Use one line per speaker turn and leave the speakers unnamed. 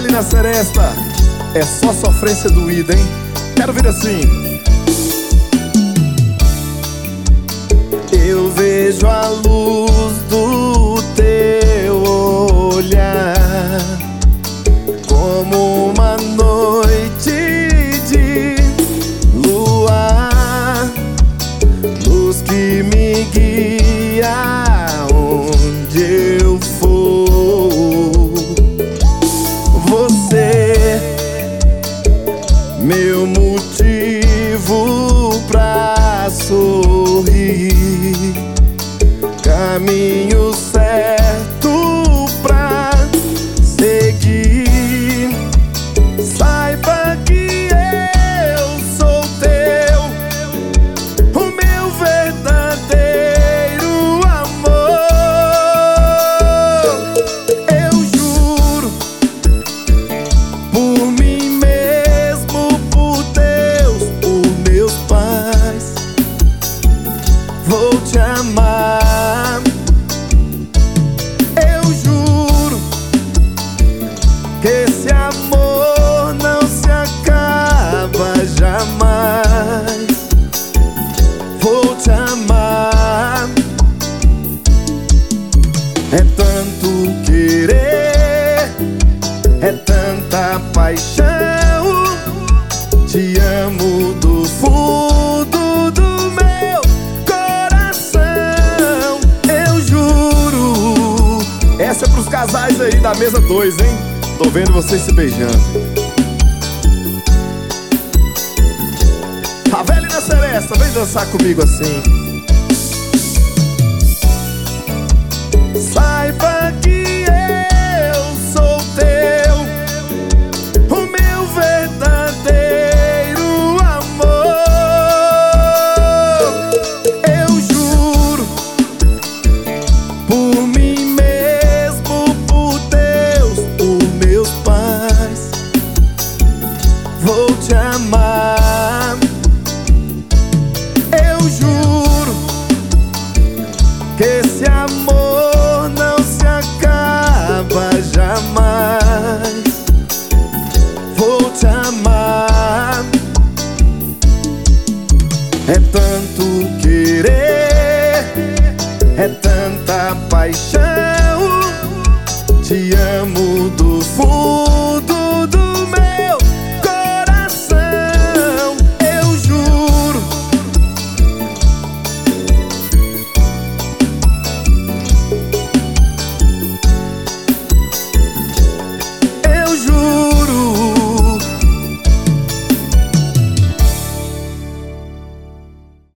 Ravel na seresta. É só sofrência doída, hein? Quero vir assim.
Eu vejo a luz do teu olhar como uma noite de luar, luz que me guia onde eu for. Você, meu motivo pra sorrir, caminho certo pra seguir. Saiba que eu sou teu, o meu verdadeiro amor. Eu juro por mim mesmo, por Deus, por meus pais, vou te amar. Eu juro que esse amor não se acaba jamais. Vou te amar. É tanto querer, é tanta paixão. Te amo do fundo do meu coração. Eu juro.
Essa é pros casais aí da mesa 2, hein? Tô vendo vocês se beijando. Ravel na seresta, vem dançar comigo assim.
Saiba que eu sou teu, o meu verdadeiro amor. Eu juro por mim mesmo, por Deus, por meus pais, vou te amar. Eu juro que esse amor não se acaba jamais. Vou te amar. É tanto querer, é tanta paixão. Te amo